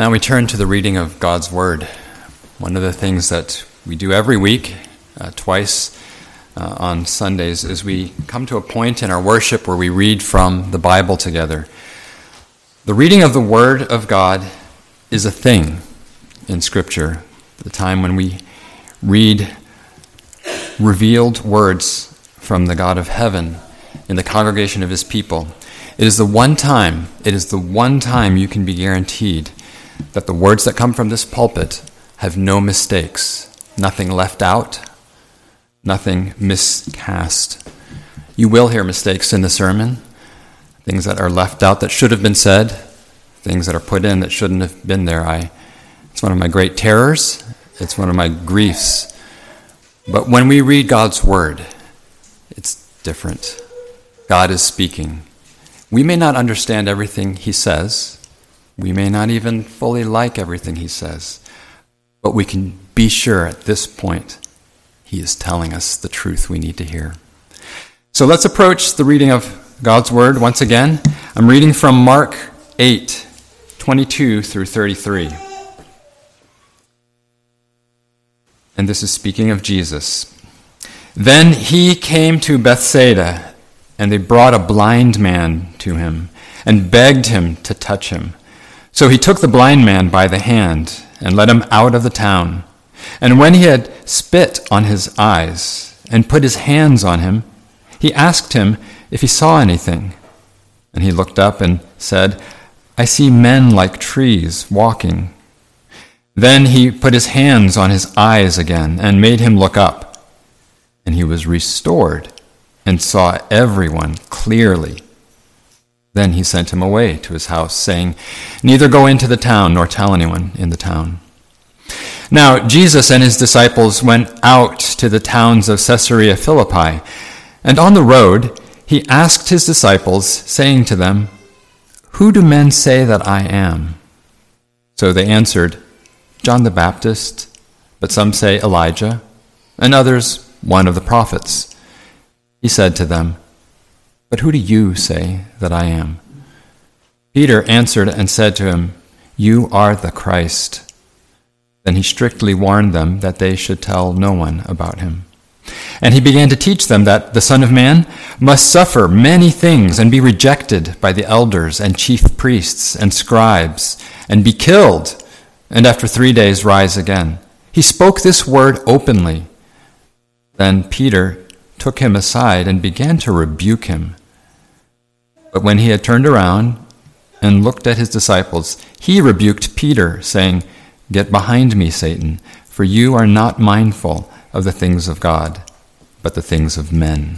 Now we turn to the reading of God's Word. One of the things that we do every week, twice on Sundays, is we come to a point in our worship where we read from the Bible together. The reading of the Word of God is a thing in Scripture, the time when we read revealed words from the God of heaven in the congregation of His people. It is the one time you can be guaranteed that the words that come from this pulpit have no mistakes, nothing left out, nothing miscast. You will hear mistakes in the sermon, things that are left out that should have been said, things that are put in that shouldn't have been there. It's one of my great terrors. It's one of my griefs. But when we read God's Word, it's different. God is speaking. We may not understand everything He says. We may not even fully like everything He says. But we can be sure at this point He is telling us the truth we need to hear. So let's approach the reading of God's Word once again. I'm reading from Mark 8, 22 through 33. And this is speaking of Jesus. Then He came to Bethsaida, and they brought a blind man to Him, and begged Him to touch Him. So He took the blind man by the hand, and led him out of the town. And when He had spit on his eyes, and put His hands on him, He asked him if he saw anything. And he looked up and said, I see men like trees walking. Then He put His hands on his eyes again, and made him look up. And he was restored, and saw everyone clearly. Then He sent him away to his house, saying, Neither go into the town, nor tell anyone in the town. Now Jesus and His disciples went out to the towns of Caesarea Philippi, and on the road He asked His disciples, saying to them, Who do men say that I am? So they answered, John the Baptist, but some say Elijah, and others one of the prophets. He said to them, But who do you say that I am? Peter answered and said to Him, You are the Christ. Then He strictly warned them that they should tell no one about Him. And He began to teach them that the Son of Man must suffer many things and be rejected by the elders and chief priests and scribes, and be killed, and after 3 days rise again. He spoke this word openly. Then Peter took Him aside and began to rebuke Him. But when He had turned around and looked at His disciples, He rebuked Peter, saying, Get behind me, Satan, for you are not mindful of the things of God, but the things of men.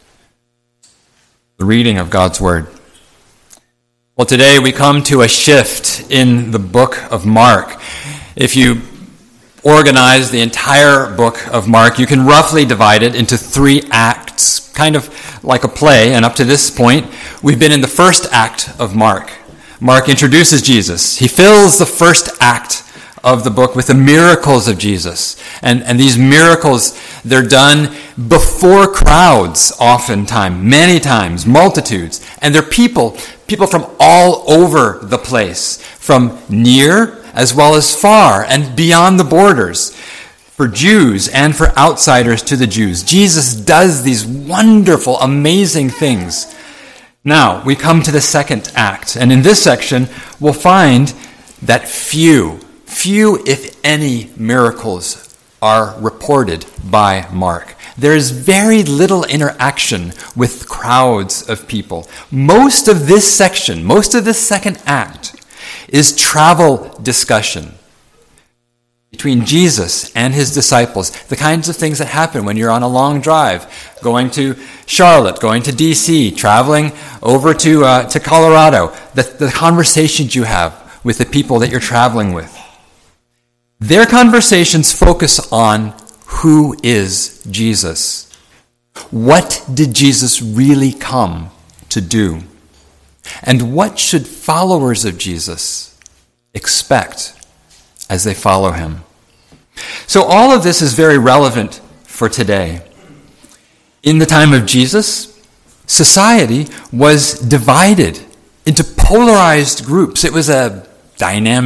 The reading of God's Word. Well, today we come to a shift in the book of Mark. If you organize the entire book of Mark, you can roughly divide it into 3 acts, kind of like a play. And up to this point, we've been in the first act of Mark. Mark introduces Jesus. He fills the first act of the book with the miracles of Jesus. And these miracles, they're done before crowds oftentimes, many times, multitudes. And they're people from all over the place, from near as well as far and beyond the borders, for Jews and for outsiders to the Jews. Jesus does these wonderful, amazing things. Now, we come to the second act, and in this section, we'll find that few, if any, miracles are reported by Mark. There is very little interaction with crowds of people. Most of this section, most of this second act, is travel discussion between Jesus and His disciples, the kinds of things that happen when you're on a long drive, going to Charlotte, going to D.C., traveling over to Colorado, the conversations you have with the people that you're traveling with. Their conversations focus on who is Jesus. What did Jesus really come to do? And what should followers of Jesus expect as they follow Him? So all of this is very relevant for today. In the time of Jesus, society was divided into polarized groups. It was a dynamic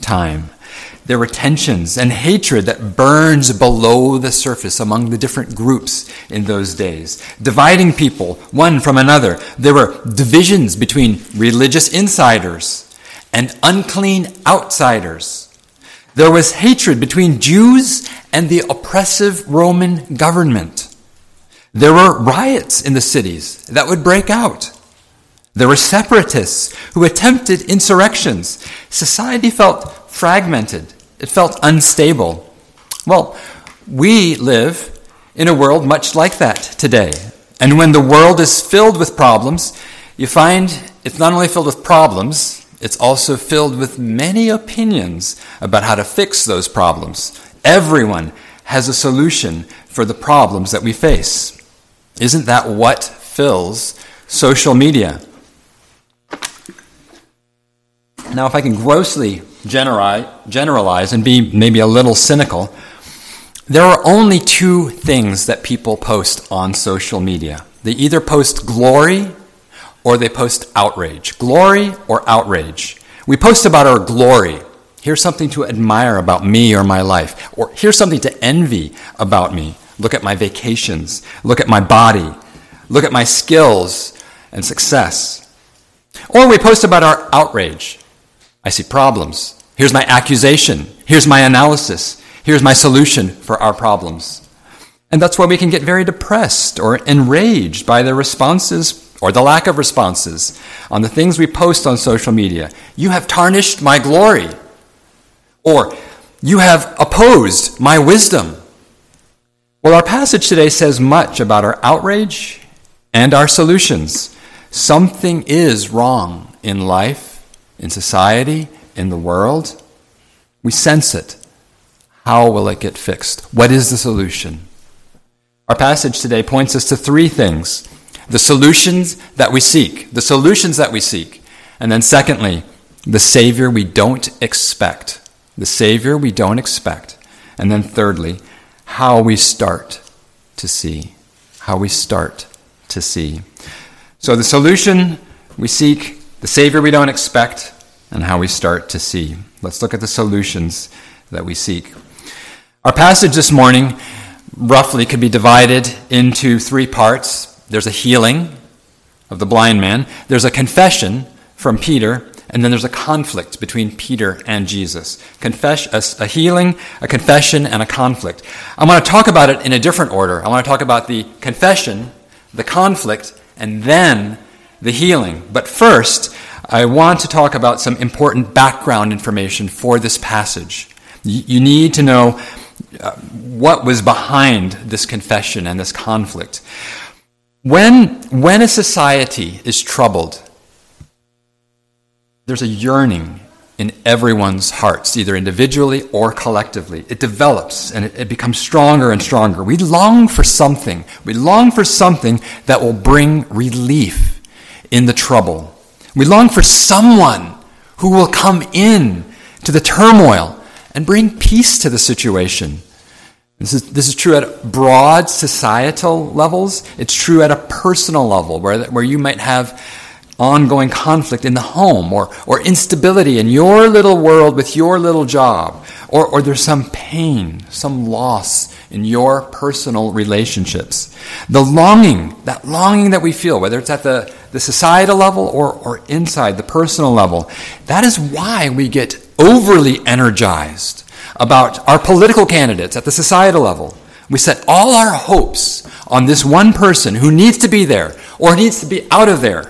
time. There were tensions and hatred that burns below the surface among the different groups in those days, dividing people one from another. There were divisions between religious insiders and unclean outsiders. There was hatred between Jews and the oppressive Roman government. There were riots in the cities that would break out. There were separatists who attempted insurrections. Society felt fragmented. It felt unstable. Well, we live in a world much like that today. And when the world is filled with problems, you find it's not only filled with problems, it's also filled with many opinions about how to fix those problems. Everyone has a solution for the problems that we face. Isn't that what fills social media? Now, if I can grossly generalize and be maybe a little cynical, there are only two things that people post on social media. They either post glory or they post outrage. Glory or outrage. We post about our glory. Here's something to admire about me or my life. Or here's something to envy about me. Look at my vacations. Look at my body. Look at my skills and success. Or we post about our outrage. I see problems. Here's my accusation. Here's my analysis. Here's my solution for our problems. And that's why we can get very depressed or enraged by the responses or the lack of responses on the things we post on social media. You have tarnished my glory. Or you have opposed my wisdom. Well, our passage today says much about our outrage and our solutions. Something is wrong in life, in society, in the world. We sense it. How will it get fixed? What is the solution? Our passage today points us to three things. The solutions that we seek. The solutions that we seek. And then secondly, the Savior we don't expect. The Savior we don't expect. And then thirdly, how we start to see. How we start to see. So the solution we seek, the Savior we don't expect, and how we start to see. Let's look at the solutions that we seek. Our passage this morning roughly could be divided into three parts. There's a healing of the blind man. There's a confession from Peter. And then there's a conflict between Peter and Jesus. A healing, a confession, and a conflict. I want to talk about it in a different order. I want to talk about the confession, the conflict, and then the healing. But first, I want to talk about some important background information for this passage. You need to know what was behind this confession and this conflict. When a society is troubled, there's a yearning in everyone's hearts, either individually or collectively. It develops and it becomes stronger and stronger. We long for something. We long for something that will bring relief in the trouble. We long for someone who will come in to the turmoil and bring peace to the situation. This is true at broad societal levels. It's true at a personal level where you might have ongoing conflict in the home or instability in your little world with your little job, or there's some pain, some loss in your personal relationships. The longing, that we feel, whether it's at the societal level or inside the personal level, that is why we get overly energized about our political candidates at the societal level. We set all our hopes on this one person who needs to be there or needs to be out of there.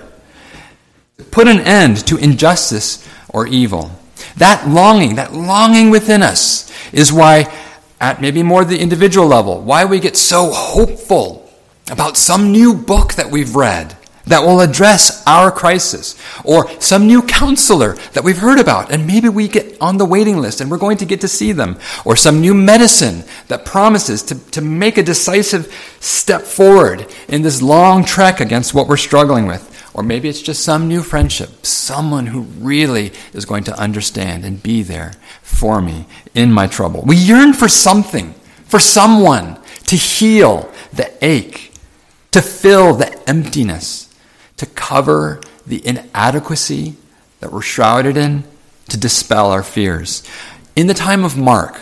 Put an end to injustice or evil. That longing within us is why, at maybe more the individual level, why we get so hopeful about some new book that we've read that will address our crisis, or some new counselor that we've heard about, and maybe we get on the waiting list and we're going to get to see them, or some new medicine that promises to make a decisive step forward in this long trek against what we're struggling with. Or maybe it's just some new friendship, someone who really is going to understand and be there for me in my trouble. We yearn for something, for someone to heal the ache, to fill the emptiness, to cover the inadequacy that we're shrouded in, to dispel our fears. In the time of Mark,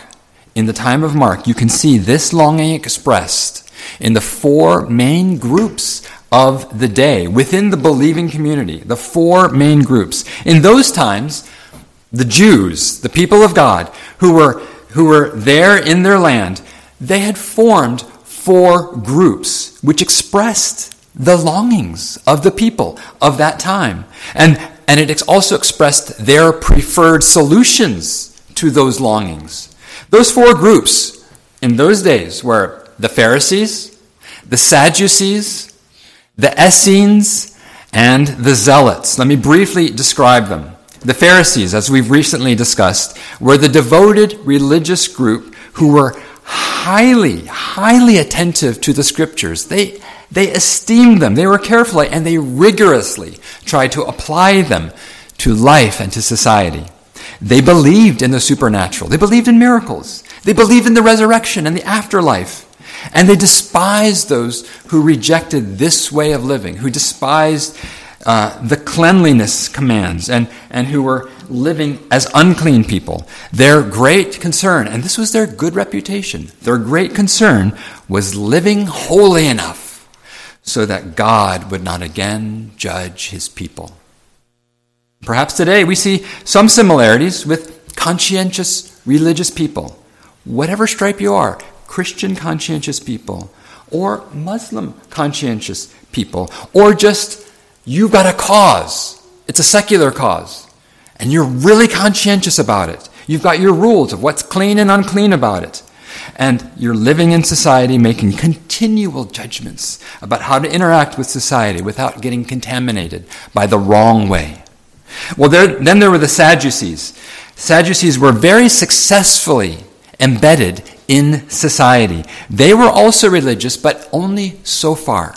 you can see this longing expressed in the four main groups of the day within the believing community, the four main groups. In those times, the Jews, the people of God, who were there in their land, they had formed four groups which expressed the longings of the people of that time. And it also expressed their preferred solutions to those longings. Those four groups in those days were the Pharisees, the Sadducees, the Essenes, and the Zealots. Let me briefly describe them. The Pharisees, as we've recently discussed, were the devoted religious group who were highly, highly attentive to the Scriptures. They esteemed them, they were careful, and they rigorously tried to apply them to life and to society. They believed in the supernatural. They believed in miracles. They believed in the resurrection and the afterlife. And they despised those who rejected this way of living, who despised the cleanliness commands and who were living as unclean people. Their great concern, and this was their good reputation, their great concern was living holy enough so that God would not again judge his people. Perhaps today we see some similarities with conscientious religious people. Whatever stripe you are, Christian conscientious people, or Muslim conscientious people, or just you've got a cause. It's a secular cause. And you're really conscientious about it. You've got your rules of what's clean and unclean about it. And you're living in society making continual judgments about how to interact with society without getting contaminated by the wrong way. Well, then there were the Sadducees. Sadducees were very successfully embedded in society. They were also religious, but only so far.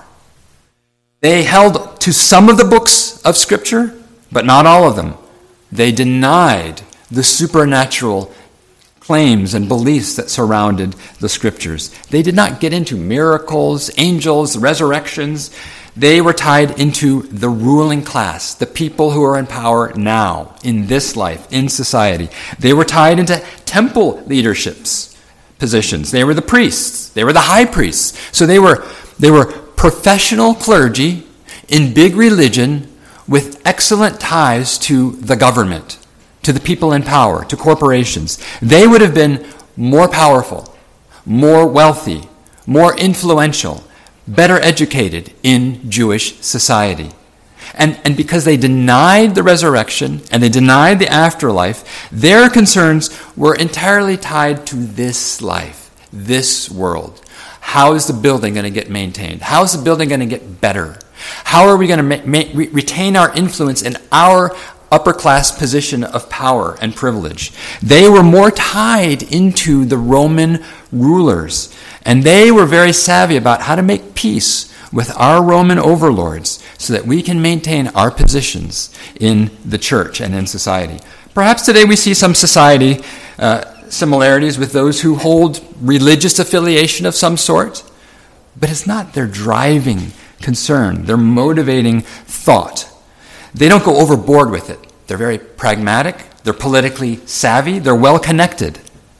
They held to some of the books of Scripture, but not all of them. They denied the supernatural claims and beliefs that surrounded the Scriptures. They did not get into miracles, angels, resurrections. They were tied into the ruling class, the people who are in power now, in this life, in society. They were tied into temple leaderships positions. They were the priests. They were the high priests. So they were professional clergy in big religion with excellent ties to the government, to the people in power, to corporations. They would have been more powerful, more wealthy, more influential, better educated in Jewish society. And because they denied the resurrection and they denied the afterlife, their concerns were entirely tied to this life, this world. How is the building going to get maintained? How is the building going to get better? How are we going to retain our influence in our upper class position of power and privilege? They were more tied into the Roman rulers, and they were very savvy about how to make peace with our Roman overlords so that we can maintain our positions in the church and in society. Perhaps today we see some society similarities with those who hold religious affiliation of some sort, but it's not their driving concern, their motivating thought. They don't go overboard with it. They're very pragmatic, they're politically savvy, they're well connected.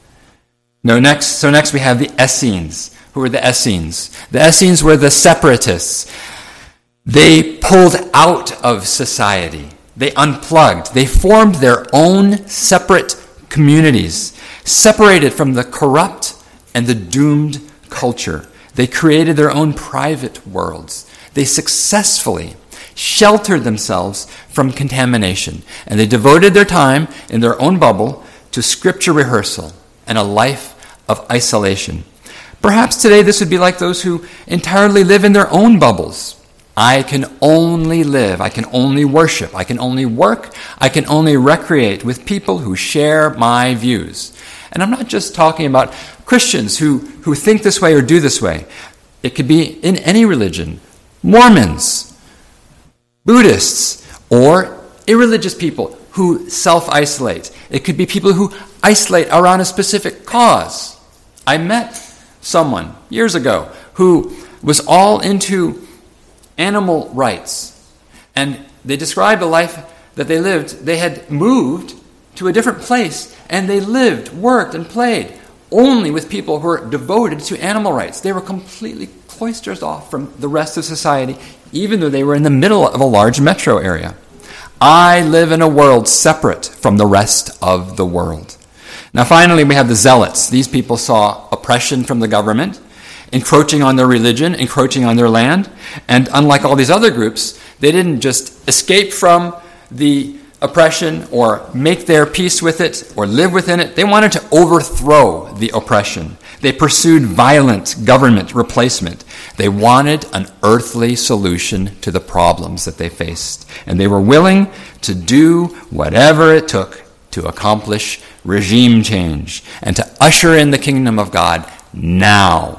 Next we have the Essenes. Who were the Essenes? The Essenes were the separatists. They pulled out of society. They unplugged. They formed their own separate communities, separated from the corrupt and the doomed culture. They created their own private worlds. They successfully sheltered themselves from contamination, and they devoted their time in their own bubble to scripture rehearsal and a life of isolation. Perhaps today this would be like those who entirely live in their own bubbles. I can only live, I can only worship, I can only work, I can only recreate with people who share my views. And I'm not just talking about Christians who think this way or do this way. It could be in any religion. Mormons, Buddhists, or irreligious people who self-isolate. It could be people who isolate around a specific cause. I met someone years ago who was all into animal rights, and they described the life that they lived. They had moved to a different place, and they lived, worked, and played only with people who were devoted to animal rights. They were completely cloistered off from the rest of society, even though they were in the middle of a large metro area. I live in a world separate from the rest of the world. Now finally, we have the Zealots. These people saw oppression from the government, encroaching on their religion, encroaching on their land, and unlike all these other groups, they didn't just escape from the oppression or make their peace with it or live within it. They wanted to overthrow the oppression. They pursued violent government replacement. They wanted an earthly solution to the problems that they faced. And they were willing to do whatever it took to accomplish regime change and to usher in the kingdom of God now.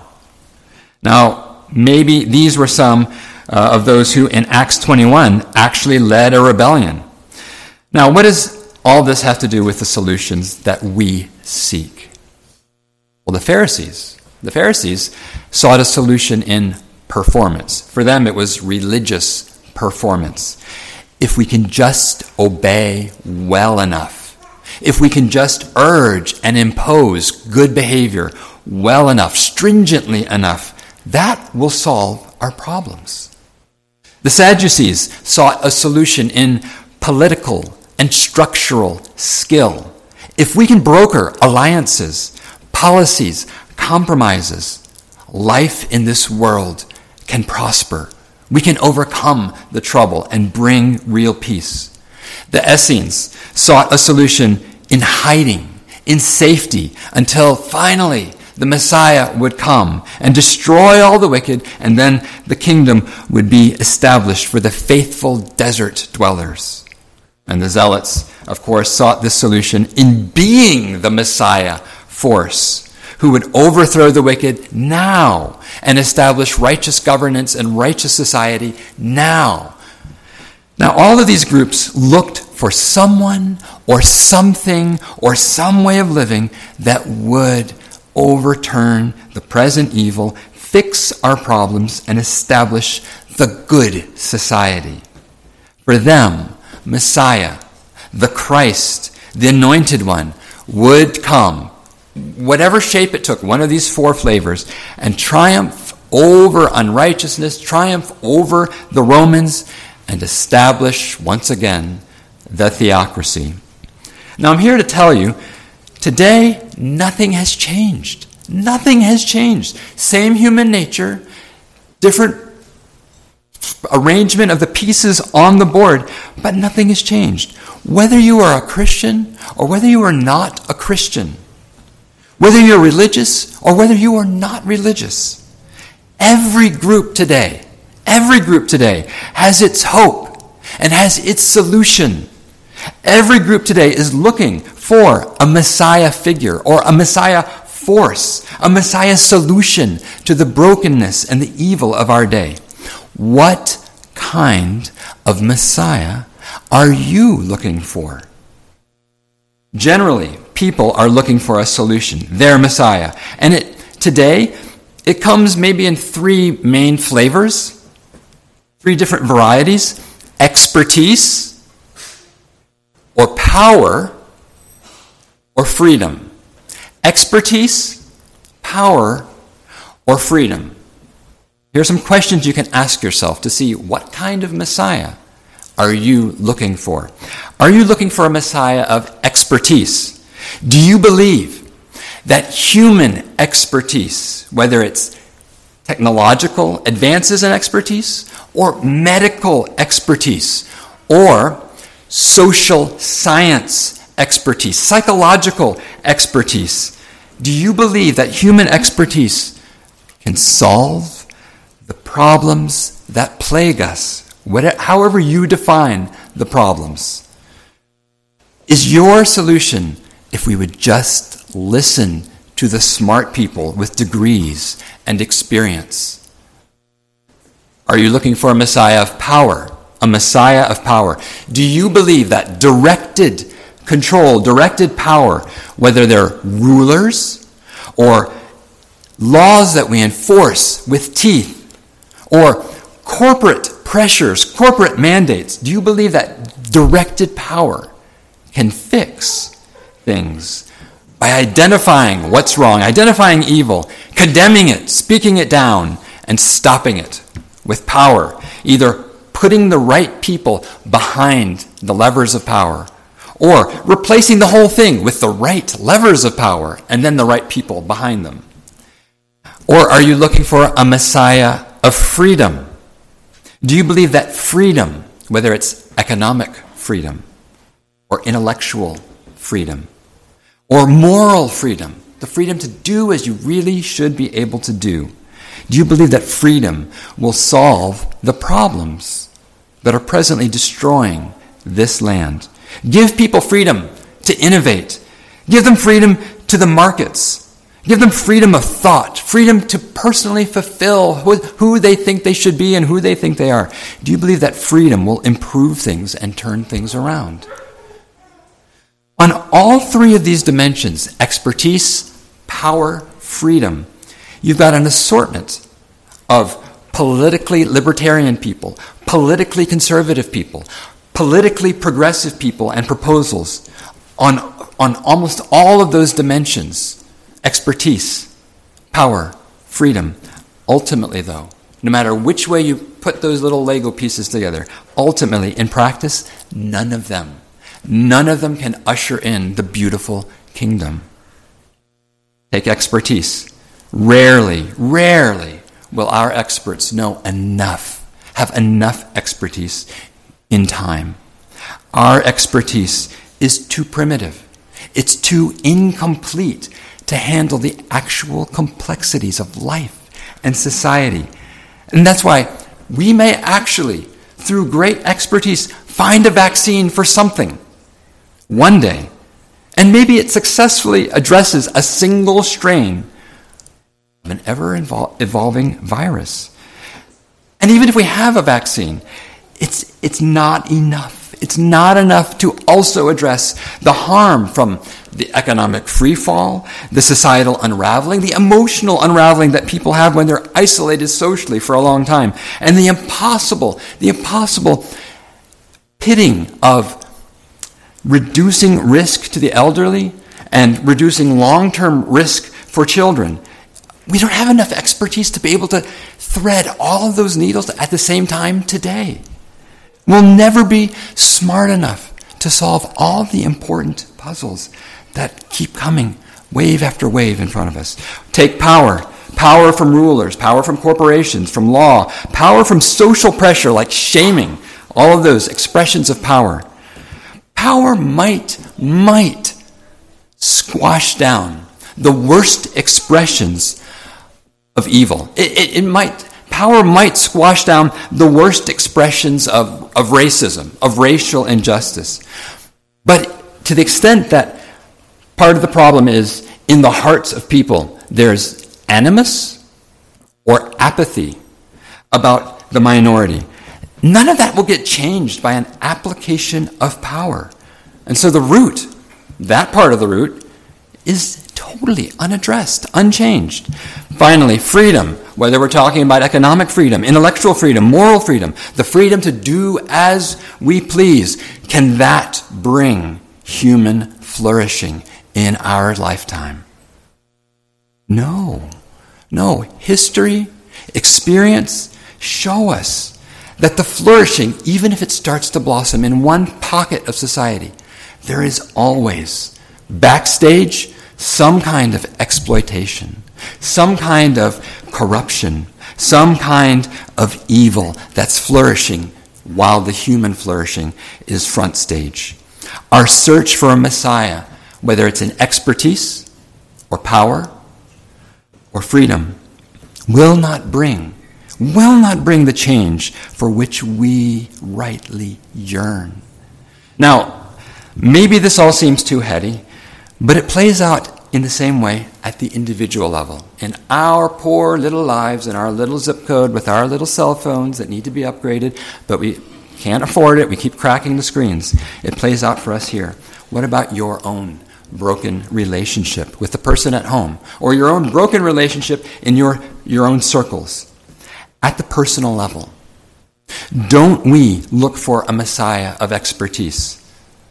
Now, maybe these were some of those who in Acts 21 actually led a rebellion. Now, what does all this have to do with the solutions that we seek? Well, the Pharisees sought a solution in performance. For them, it was religious performance. If we can just obey well enough, if we can just urge and impose good behavior well enough, stringently enough, that will solve our problems. The Sadducees sought a solution in political and structural skill. If we can broker alliances, policies, compromises, life in this world can prosper. We can overcome the trouble and bring real peace. The Essenes sought a solution in hiding, in safety, until finally the Messiah would come and destroy all the wicked, and then the kingdom would be established for the faithful desert dwellers. And the Zealots, of course, sought this solution in being the Messiah force who would overthrow the wicked now and establish righteous governance and righteous society now. Now, all of these groups looked for someone or something or some way of living that would overturn the present evil, fix our problems, and establish the good society. For them, Messiah, the Christ, the Anointed One, would come, whatever shape it took, one of these four flavors, and triumph over unrighteousness, triumph over the Romans, and establish once again the theocracy. Now I'm here to tell you, today nothing has changed. Nothing has changed. Same human nature, different arrangement of the pieces on the board, but nothing has changed. Whether you are a Christian or whether you are not a Christian, whether you're religious or whether you are not religious, every group today has its hope and has its solution. Every group today is looking for a Messiah figure or a Messiah force, a Messiah solution to the brokenness and the evil of our day. What kind of Messiah are you looking for? Generally, people are looking for a solution, their Messiah. And today, it comes maybe in three main flavors, three different varieties: expertise, or power, or freedom. Expertise, power, or freedom. Here are some questions you can ask yourself to see what kind of Messiah are you looking for. Are you looking for a Messiah of expertise? Do you believe that human expertise, whether it's technological advances in expertise, or medical expertise, or social science expertise, psychological expertise, do you believe that human expertise can solve the problems that plague us, however you define the problems? Is your solution if we would just listen to the smart people with degrees and experience? Are you looking for a Messiah of power? A Messiah of power. Do you believe that directed control, directed power, whether they're rulers or laws that we enforce with teeth or corporate pressures, corporate mandates, do you believe that directed power can fix things by identifying what's wrong, identifying evil, condemning it, speaking it down, and stopping it with power, either putting the right people behind the levers of power, or replacing the whole thing with the right levers of power and then the right people behind them. Or are you looking for a Messiah of freedom? Do you believe that freedom, whether it's economic freedom or intellectual freedom or moral freedom, the freedom to do as you really should be able to do, do you believe that freedom will solve the problems that are presently destroying this land? Give people freedom to innovate. Give them freedom to the markets. Give them freedom of thought, freedom to personally fulfill who they think they should be and who they think they are. Do you believe that freedom will improve things and turn things around? On all three of these dimensions, expertise, power, freedom, you've got an assortment of politically libertarian people, politically conservative people, politically progressive people and proposals on almost all of those dimensions. Expertise, power, freedom. Ultimately, though, no matter which way you put those little Lego pieces together, ultimately, in practice, none of them can usher in the beautiful kingdom. Take expertise. Rarely will our experts have enough expertise in time. Our expertise is too primitive. It's too incomplete to handle the actual complexities of life and society. And that's why we may actually, through great expertise, find a vaccine for something one day. And maybe it successfully addresses a single strain of an ever-evolving virus. And even if we have a vaccine, it's not enough. It's not enough to also address the harm from the economic freefall, the societal unraveling, the emotional unraveling that people have when they're isolated socially for a long time, and the impossible pitting of reducing risk to the elderly and reducing long-term risk for children. We don't have enough expertise to be able to thread all of those needles at the same time today. We'll never be smart enough to solve all the important puzzles that keep coming wave after wave in front of us. Take power from rulers, power from corporations, from law, power from social pressure like shaming, all of those expressions of power. Power might squash down the worst expressions of evil. Power might squash down the worst expressions of racism, of racial injustice. But to the extent that part of the problem is in the hearts of people, there's animus or apathy about the minority. None of that will get changed by an application of power. And so the root, that part of the root, is totally unaddressed, unchanged. Finally, freedom, whether we're talking about economic freedom, intellectual freedom, moral freedom, the freedom to do as we please, can that bring human flourishing in our lifetime? No. History, experience show us that the flourishing, even if it starts to blossom in one pocket of society, there is always backstage some kind of exploitation, some kind of corruption, some kind of evil that's flourishing while the human flourishing is front stage. Our search for a Messiah, whether it's in expertise or power or freedom, will not bring the change for which we rightly yearn. Now, maybe this all seems too heady, but it plays out in the same way at the individual level. In our poor little lives, in our little zip code, with our little cell phones that need to be upgraded, but we can't afford it, we keep cracking the screens. It plays out for us here. What about your own broken relationship with the person at home, or your own broken relationship in your own circles? At the personal level, don't we look for a Messiah of expertise?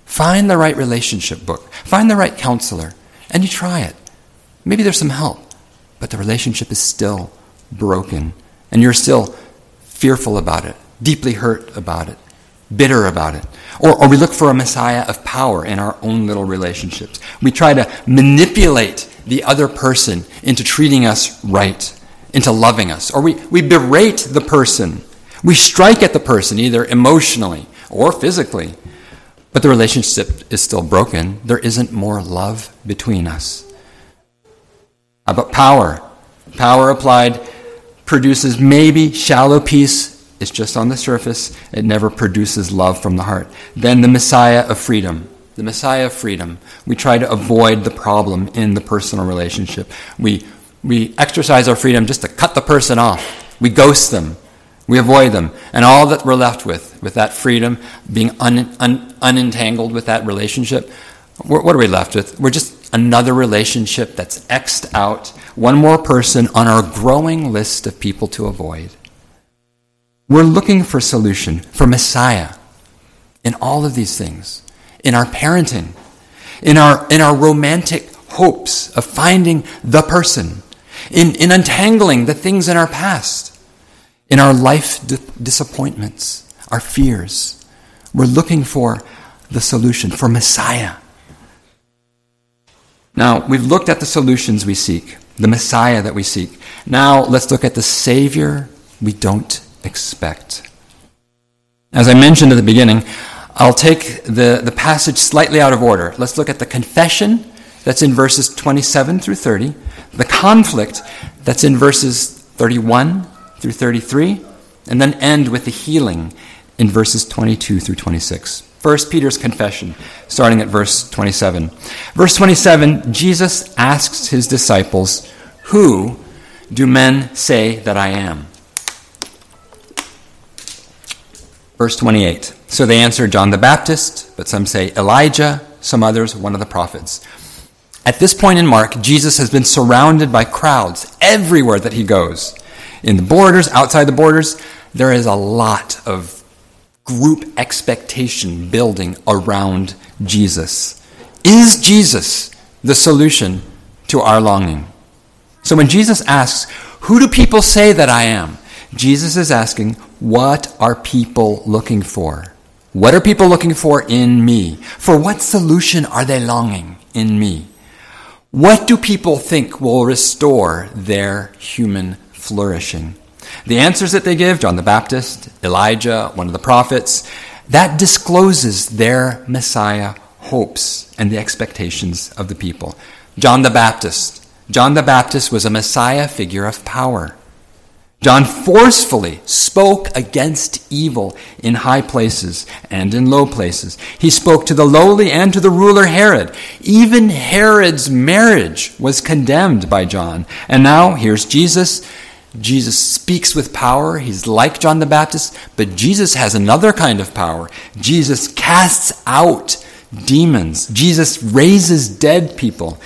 Find the right relationship book. Find the right counselor. And you try it. Maybe there's some help. But the relationship is still broken. And you're still fearful about it, deeply hurt about it, bitter about it. Or we look for a Messiah of power in our own little relationships. We try to manipulate the other person into treating us right, into loving us. Or we berate the person. We strike at the person, either emotionally or physically. But the relationship is still broken. There isn't more love between us. How about power? Power applied produces maybe shallow peace. It's just on the surface. It never produces love from the heart. Then the Messiah of freedom. The Messiah of freedom. We try to avoid the problem in the personal relationship. We exercise our freedom just to cut the person off. We ghost them. We avoid them. And all that we're left with that freedom, being unentangled with that relationship, what are we left with? We're just another relationship that's X'd out. One more person on our growing list of people to avoid. We're looking for solution, for Messiah, in all of these things, in our parenting, in our romantic hopes of finding the person, in untangling the things in our past, in our life disappointments, our fears. We're looking for the solution, for Messiah. Now, we've looked at the solutions we seek, the Messiah that we seek. Now, let's look at the Savior we don't expect. As I mentioned at the beginning, I'll take the passage slightly out of order. Let's look at the confession that's in verses 27 through 30, the conflict that's in verses 31 through 33, and then end with the healing in verses 22 through 26. First, Peter's confession, starting at verse 27. Verse 27, Jesus asks his disciples, "Who do men say that I am?" Verse 28, so they answered, John the Baptist, but some say Elijah, some others, one of the prophets. At this point in Mark, Jesus has been surrounded by crowds everywhere that he goes. In the borders, outside the borders, there is a lot of group expectation building around Jesus. Is Jesus the solution to our longing? So when Jesus asks, "Who do people say that I am?" Jesus is asking, what are people looking for? What are people looking for in me? For what solution are they longing in me? What do people think will restore their human flourishing? The answers that they give, John the Baptist, Elijah, one of the prophets, that discloses their Messiah hopes and the expectations of the people. John the Baptist was a Messiah figure of power. John forcefully spoke against evil in high places and in low places. He spoke to the lowly and to the ruler Herod. Even Herod's marriage was condemned by John. And now here's Jesus. Jesus speaks with power. He's like John the Baptist, but Jesus has another kind of power. Jesus casts out demons. Jesus raises dead people.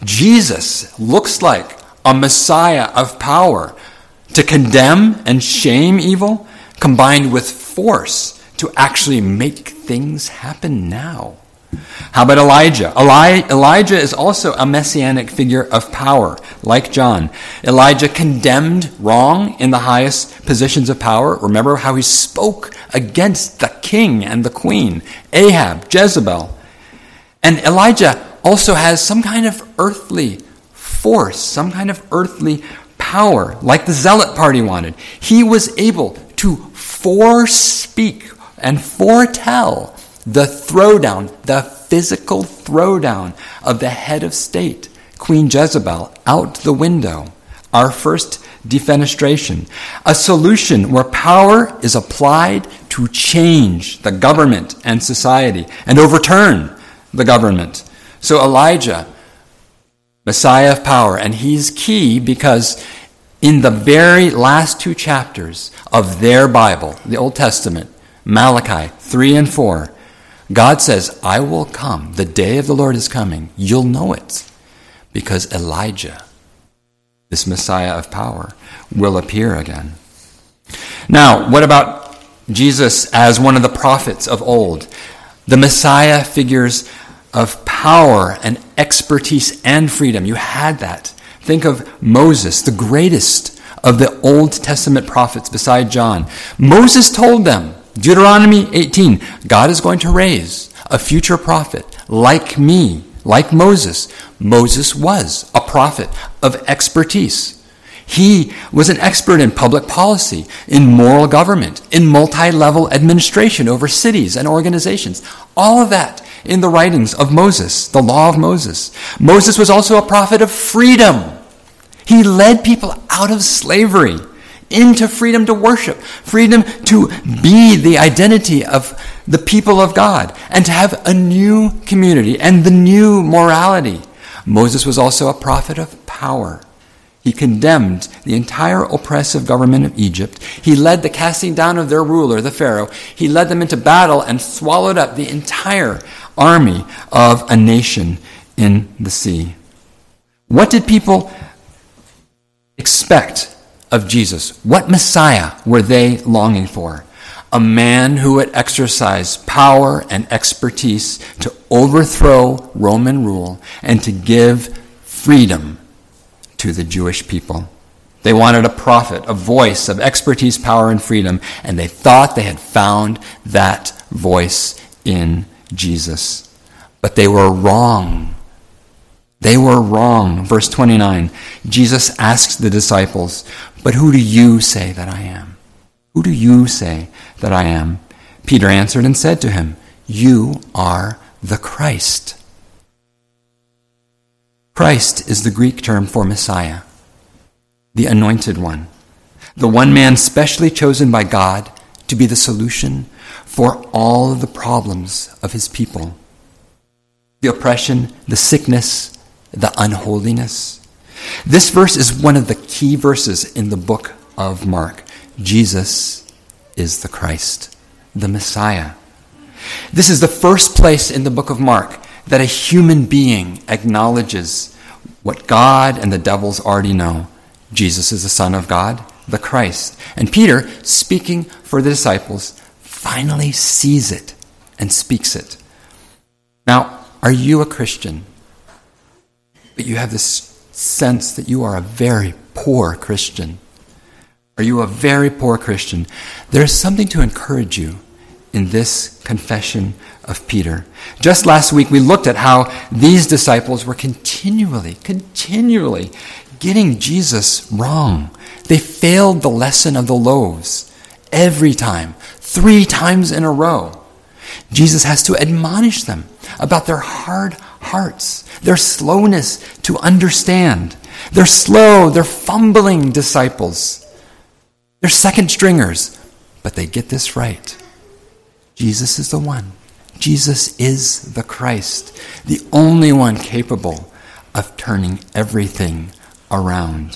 Jesus looks like a Messiah of power to condemn and shame evil, combined with force to actually make things happen now. How about Elijah? Elijah is also a messianic figure of power, like John. Elijah condemned wrong in the highest positions of power. Remember how he spoke against the king and the queen, Ahab, Jezebel. And Elijah also has some kind of earthly force, some kind of earthly power, like the Zealot party wanted. He was able to forespeak and foretell the throwdown, the physical throwdown of the head of state, Queen Jezebel, out the window. Our first defenestration. A solution where power is applied to change the government and society and overturn the government. So Elijah, Messiah of power, and he's key because in the very last two chapters of their Bible, the Old Testament, Malachi 3 and 4, God says, I will come. The day of the Lord is coming. You'll know it because Elijah, this Messiah of power, will appear again. Now, what about Jesus as one of the prophets of old? The Messiah figures of power and expertise and freedom. You had that. Think of Moses, the greatest of the Old Testament prophets beside John. Moses told them, Deuteronomy 18, God is going to raise a future prophet like me, like Moses. Moses was a prophet of expertise. He was an expert in public policy, in moral government, in multi-level administration over cities and organizations. All of that in the writings of Moses, the law of Moses. Moses was also a prophet of freedom. He led people out of slavery into freedom to worship, freedom to be the identity of the people of God, and to have a new community and the new morality. Moses was also a prophet of power. He condemned the entire oppressive government of Egypt. He led the casting down of their ruler, the Pharaoh. He led them into battle and swallowed up the entire army of a nation in the sea. What did people expect of Jesus? What Messiah were they longing for? A man who would exercise power and expertise to overthrow Roman rule and to give freedom to the Jewish people. They wanted a prophet, a voice of expertise, power, and freedom, and they thought they had found that voice in Jesus. But they were wrong. They were wrong. Verse 29, Jesus asks the disciples, "But who do you say that I am? Who do you say that I am?" Peter answered and said to him, "You are the Christ." Christ is the Greek term for Messiah, the anointed one, the one man specially chosen by God to be the solution for all of the problems of his people. The oppression, the sickness, the unholiness. This verse is one of the key verses in the book of Mark. Jesus is the Christ, the Messiah. This is the first place in the book of Mark that a human being acknowledges what God and the devils already know. Jesus is the Son of God, the Christ. And Peter, speaking for the disciples, finally sees it and speaks it. Now, are you a Christian? But you have this sense that you are a very poor Christian. Are you a very poor Christian? There's something to encourage you in this confession of Peter. Just last week, we looked at how these disciples were continually getting Jesus wrong. They failed the lesson of the loaves every time, 3 times in a row. Jesus has to admonish them about their hard hearts, their slowness to understand. They're slow, they're fumbling disciples. They're second stringers, but they get this right. Jesus is the one. Jesus is the Christ, the only one capable of turning everything around.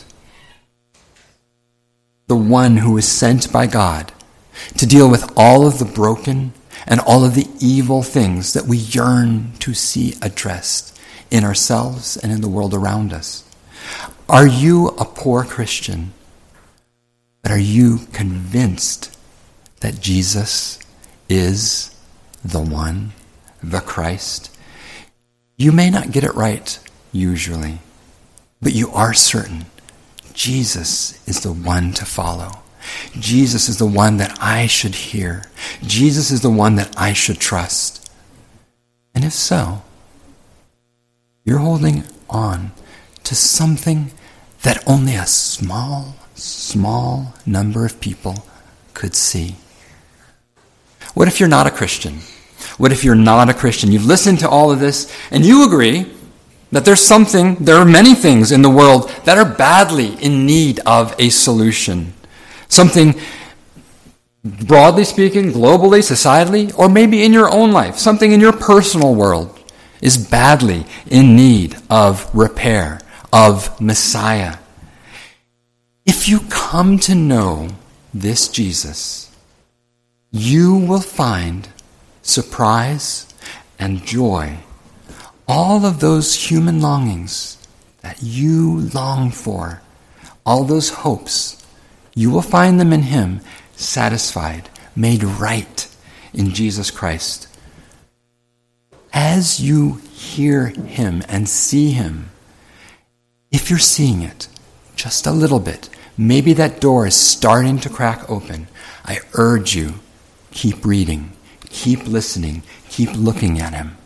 The one who is sent by God to deal with all of the broken and all of the evil things that we yearn to see addressed in ourselves and in the world around us. Are you a poor Christian? But are you convinced that Jesus is the one, the Christ? You may not get it right, usually, but you are certain Jesus is the one to follow. Jesus is the one that I should hear. Jesus is the one that I should trust. And if so, you're holding on to something that only a small number of people could see. What if you're not a Christian? What if you're not a Christian? You've listened to all of this and you agree that there are many things in the world that are badly in need of a solution. Something, broadly speaking, globally, societally, or maybe in your own life, something in your personal world is badly in need of repair, of Messiah. If you come to know this Jesus, you will find surprise and joy. All of those human longings that you long for, all those hopes, you will find them in Him satisfied, made right in Jesus Christ. as you hear him and see him, if you're seeing it just a little bit, maybe that door is starting to crack open, I urge you, keep reading, keep listening, keep looking at him.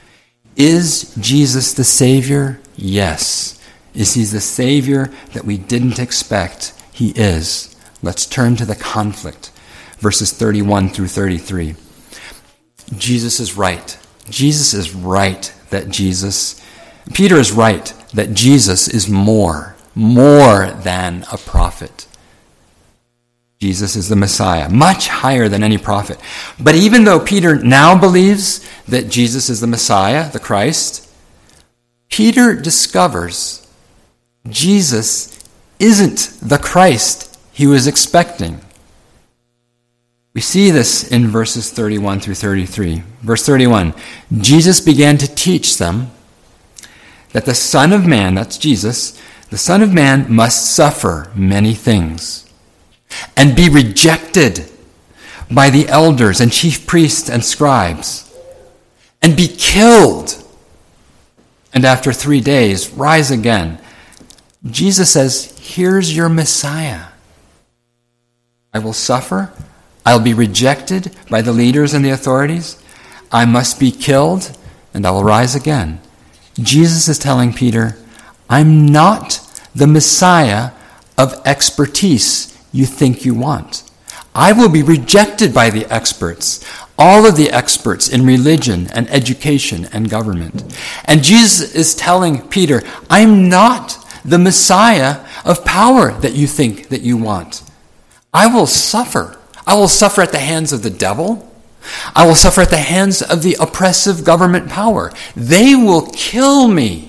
Is Jesus the Savior? Yes. Is he the Savior that we didn't expect? He is. Let's turn to the conflict. Verses 31 through 33. Jesus is right. Jesus is right that Peter is right that Jesus is more than a prophet. Jesus is the Messiah, much higher than any prophet. But even though Peter now believes that Jesus is the Messiah, the Christ, Peter discovers Jesus isn't the Christ he was expecting. We see this in verses 31 through 33. Verse 31, Jesus began to teach them that the Son of Man, that's Jesus, the Son of Man must suffer many things and be rejected by the elders and chief priests and scribes and be killed, and after 3 days rise again. Jesus says, here's your Messiah. I will suffer. I'll be rejected by the leaders and the authorities. I must be killed, and I will rise again. Jesus is telling Peter, I'm not the Messiah of expertise you think you want. I will be rejected by the experts, all of the experts in religion and education and government. And Jesus is telling Peter, I'm not the Messiah of power that you think that you want. I will suffer. I will suffer at the hands of the devil. I will suffer at the hands of the oppressive government power. They will kill me.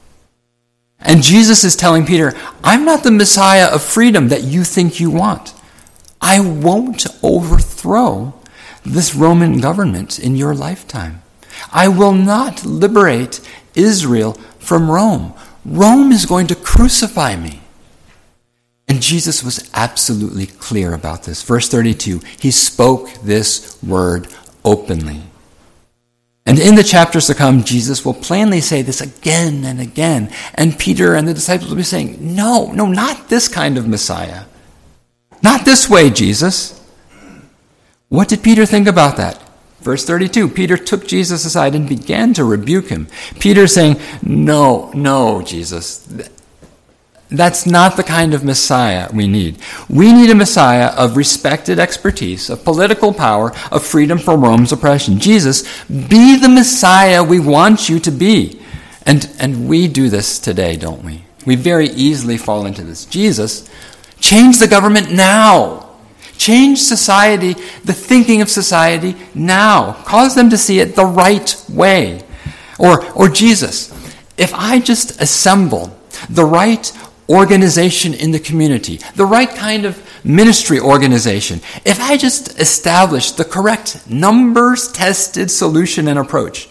And Jesus is telling Peter, I'm not the Messiah of freedom that you think you want. I won't overthrow this Roman government in your lifetime. I will not liberate Israel from Rome. Rome is going to crucify me. And Jesus was absolutely clear about this. Verse 32, he spoke this word openly. And in the chapters to come, Jesus will plainly say this again and again. And Peter and the disciples will be saying, no, not this kind of Messiah. Not this way, Jesus. What did Peter think about that? Verse 32, Peter took Jesus aside and began to rebuke him. Peter saying, no, Jesus. That's not the kind of Messiah we need. We need a Messiah of respected expertise, of political power, of freedom from Rome's oppression. Jesus, be the Messiah we want you to be. And we do this today, don't we? We very easily fall into this. Jesus, change the government now. Change society, the thinking of society now. Cause them to see it the right way. Or Jesus, if I just assemble the right organization in the community, the right kind of ministry organization, if I just establish the correct numbers-tested solution and approach,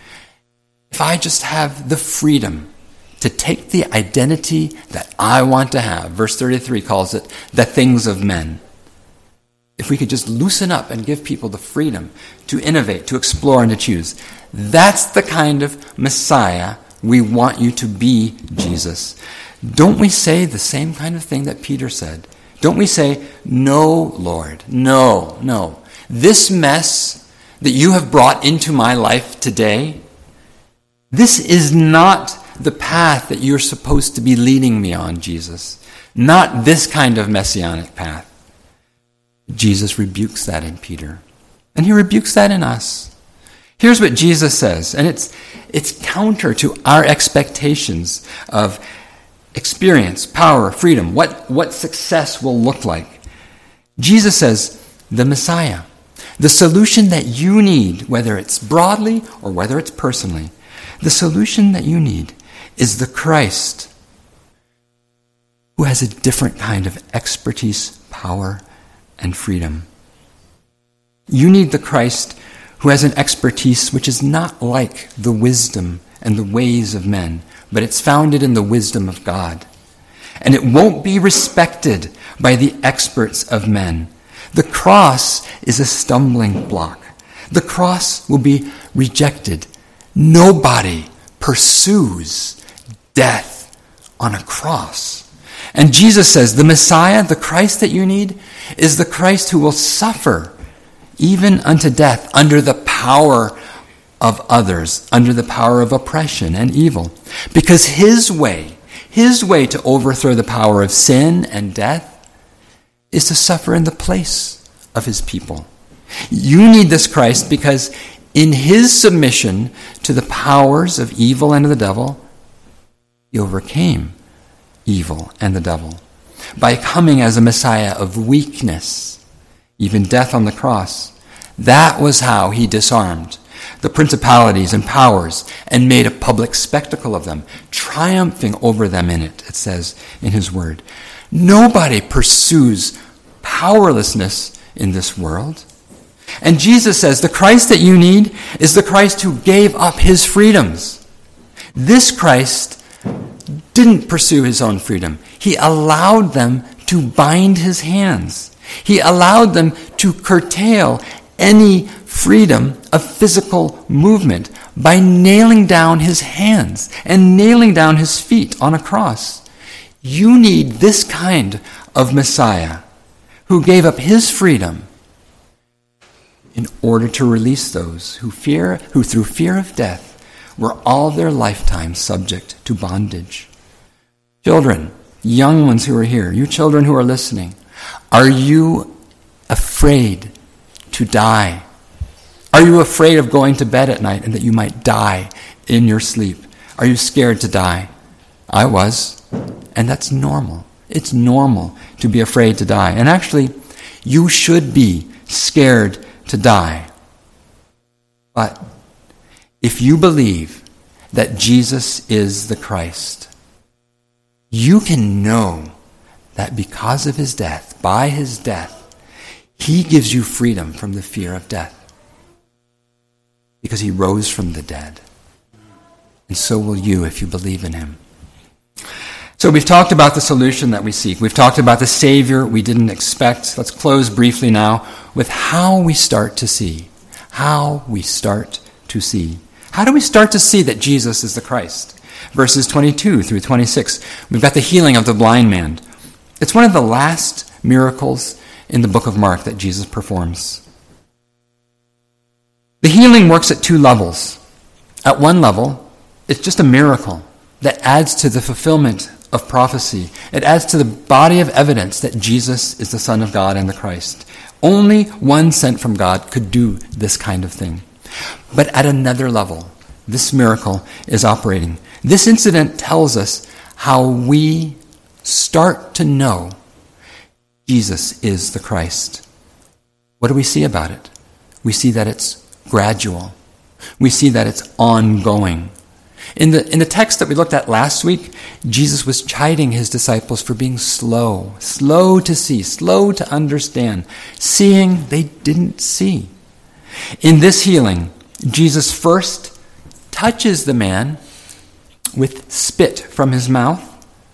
if I just have the freedom to take the identity that I want to have, verse 33 calls it the things of men. If we could just loosen up and give people the freedom to innovate, to explore, and to choose, that's the kind of Messiah we want you to be, Jesus. Don't we say the same kind of thing that Peter said? Don't we say, no, Lord, no. This mess that you have brought into my life today, this is not the path that you're supposed to be leading me on, Jesus. Not this kind of messianic path. Jesus rebukes that in Peter. And he rebukes that in us. Here's what Jesus says, and it's counter to our expectations of experience, power, freedom, what success will look like. Jesus says, the Messiah, the solution that you need, whether it's broadly or whether it's personally, the solution that you need is the Christ who has a different kind of expertise, power, and freedom. You need the Christ who has an expertise which is not like the wisdom and the ways of men, but it's founded in the wisdom of God. And it won't be respected by the experts of men. The cross is a stumbling block. The cross will be rejected. Nobody pursues death on a cross. And Jesus says the Messiah, the Christ that you need, is the Christ who will suffer even unto death under the power of others, under the power of oppression and evil. Because his way to overthrow the power of sin and death is to suffer in the place of his people. You need this Christ because in his submission to the powers of evil and of the devil, he overcame evil and the devil by coming as a Messiah of weakness, even death on the cross. That was how he disarmed the principalities and powers and made a public spectacle of them, triumphing over them in it, it says in his word. Nobody pursues powerlessness in this world. And Jesus says the Christ that you need is the Christ who gave up his freedoms. This Christ didn't pursue his own freedom. He allowed them to bind his hands. He allowed them to curtail any freedom of physical movement by nailing down his hands and nailing down his feet on a cross. You need this kind of Messiah who gave up his freedom in order to release those who through fear of death were all their lifetime subject to bondage. Children, young ones who are here, you children who are listening, are you afraid to die? Are you afraid of going to bed at night and that you might die in your sleep? Are you scared to die? I was, and that's normal. It's normal to be afraid to die. And actually, you should be scared to die. But if you believe that Jesus is the Christ, you can know that because of his death, by his death, he gives you freedom from the fear of death. Because he rose from the dead. And so will you if you believe in him. So we've talked about the solution that we seek. We've talked about the Savior we didn't expect. Let's close briefly now with how we start to see. How we start to see. How do we start to see that Jesus is the Christ? Verses 22 through 26. We've got the healing of the blind man. It's one of the last miracles in the book of Mark that Jesus performs. The healing works at two levels. At one level, it's just a miracle that adds to the fulfillment of prophecy. It adds to the body of evidence that Jesus is the Son of God and the Christ. Only one sent from God could do this kind of thing. But at another level, this miracle is operating. This incident tells us how we start to know Jesus is the Christ. What do we see about it? We see that it's gradual. We see that it's ongoing. In the text that we looked at last week, Jesus was chiding his disciples for being slow to see, slow to understand, seeing they didn't see. In this healing, Jesus first touches the man with spit from his mouth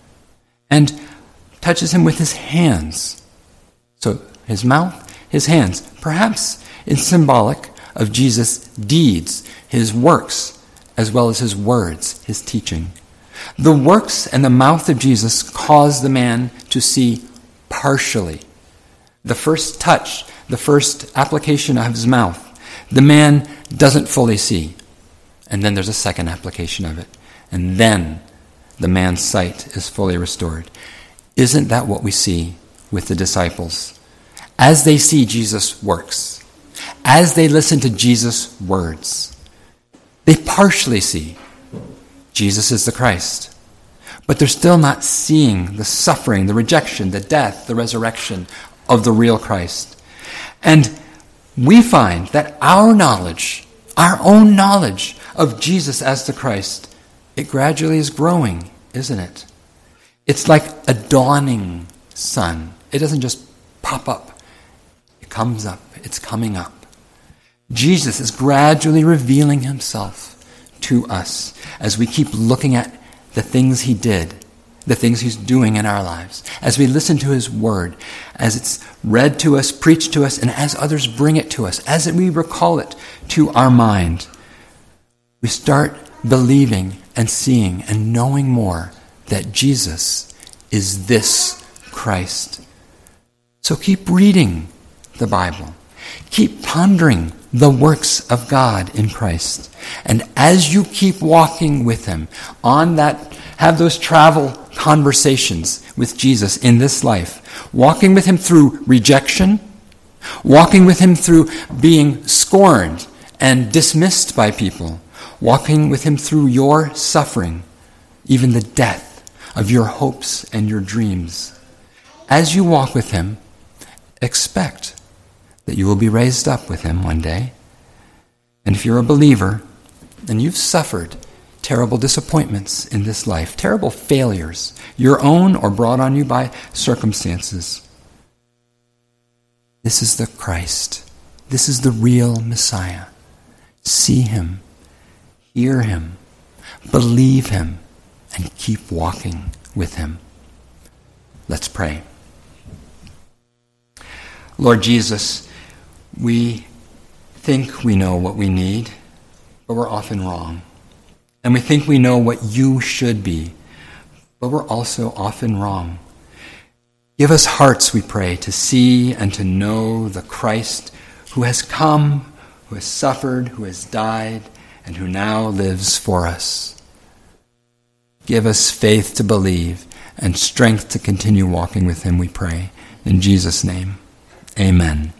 and touches him with his hands. So his mouth, his hands, perhaps it's symbolic of Jesus' deeds, his works, as well as his words, his teaching. The works and the mouth of Jesus cause the man to see partially. The first touch, the first application of his mouth, the man doesn't fully see. And then there's a second application of it. And then the man's sight is fully restored. Isn't that what we see with the disciples? As they see Jesus' works, as they listen to Jesus' words, they partially see Jesus is the Christ. But they're still not seeing the suffering, the rejection, the death, the resurrection of the real Christ. And we find that our knowledge, our own knowledge of Jesus as the Christ, it gradually is growing, isn't it? It's like a dawning sun. It doesn't just pop up. It comes up. It's coming up. Jesus is gradually revealing himself to us as we keep looking at the things he did, the things he's doing in our lives, as we listen to his word, as it's read to us, preached to us, and as others bring it to us, as we recall it to our mind. we start believing and seeing and knowing more that Jesus is this Christ. So keep reading the Bible. Keep pondering the works of God in Christ. And as you keep walking with him have those travel conversations with Jesus in this life, walking with him through rejection, walking with him through being scorned and dismissed by people, walking with him through your suffering, even the death of your hopes and your dreams. As you walk with him, expect that you will be raised up with him one day. And if you're a believer, and you've suffered terrible disappointments in this life, terrible failures, your own or brought on you by circumstances, this is the Christ. This is the real Messiah. See him, hear him, believe him, and keep walking with him. Let's pray. Lord Jesus, we think we know what we need, but we're often wrong. And we think we know what you should be, but we're also often wrong. Give us hearts, we pray, to see and to know the Christ who has come, who has suffered, who has died, and who now lives for us. Give us faith to believe and strength to continue walking with him, we pray. In Jesus' name, amen.